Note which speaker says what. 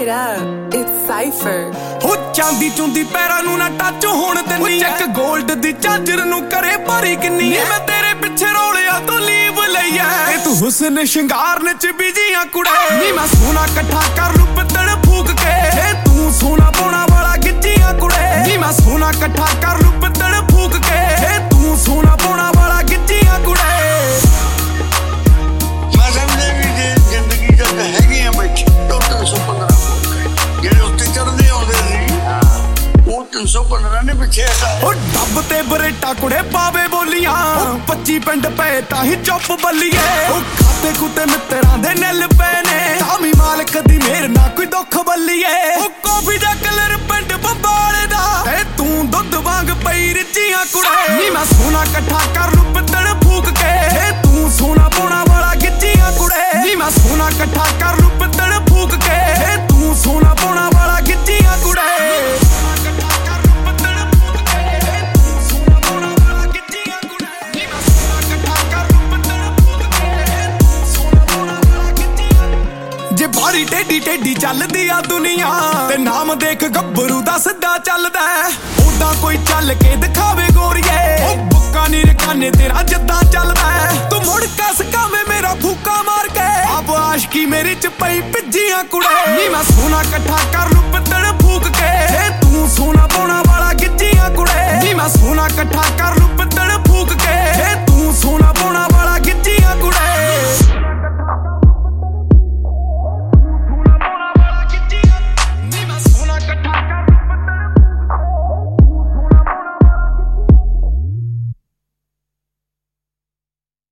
Speaker 1: it up, it's Cypher।
Speaker 2: ਹੋ ਚਾਂਦੀ ਚੁੰਦੀ ਪੈਰਾਂ ਨੂੰ ਨਾ ਟੱਚ ਹੋਣ ਦਿੰਨੀ ਚੱਕ 골ਡ ਦੀ ਝਾਂਜਰ ਨੂੰ ਕਰੇ ਭਾਰੀ ਕਿੰਨੀ ਮੈਂ ਤੇਰੇ ਪਿੱਛੇ ਰੋਲਿਆ ਤੋਂ ਲੀਵ ਲਈ ਐ ਤੂੰ ਹੁਸਨ ਸ਼ਿੰਗਾਰਨ ਚ ਬਿਜੀਆਂ ਕੁੜੇ ਨੀ ਮੈਂ ਸੋਨਾ ਇਕੱਠਾ ਕਰ ਲੂ ਪਿੱਤਲ ਫੂਕ ਕੇ ਤੂੰ ਸੋਨਾ ਪਾਉਣਾ ਵਾਲਾ ਗਿੱਜੀਆਂ ਕੁੜੇ ਨੀ ਮੈਂ ਸੋਨਾ ਇਕੱਠਾ ਕਰ ਲੂ ਪਿੱਤਲ ਫੂਕ ਕੇ ਤੂੰ ਸੋਨਾ ਪਾਉਣਾ ਵਾਲਾ ਗਿੱਜੀਆਂ ਕੁੜੇ
Speaker 3: ने पिछे
Speaker 2: डब ते बरेटा कुड़े पावे बोलियां 25 पिंड पे ताही चुप बल्लीए खाते कुते मित्रा दे निल पैने तामी मालक दी मेर ना कोई दुख बल्लीए कॉफी दा कलर पिंड बंबाले दा तू दुध वांग पई रिचियां कुड़े नी मैं सोना इकट्ठा कर लू पित्तल फूक के तू सोना पाउणा वाला गिच्चियां कुड़े नी मैं सोना इकट्ठा कर लू पित्तल फूक के तू सोना पाउणा वाला गिच्चियां कुड़े जे बारी टेढ़ी टेढ़ी चलदी आ दुनिया ते नाम देख गब्बरू दा सिद्धा चलदा ओदा कोई चल के दिखावे गोरिए ओ बुक्का नी रखाने तेरा जद्दा चलदा तू मुड़ कस कावे मेरा फूका मार के अब आशिकी मेरी च पई पिज्जियां कुड़े नी मैं सोना इकट्ठा कर लू पित्तल फूक के तू सोना पाउणा वाला गिच्चियां कुड़े नी मैं सोना इकट्ठा कर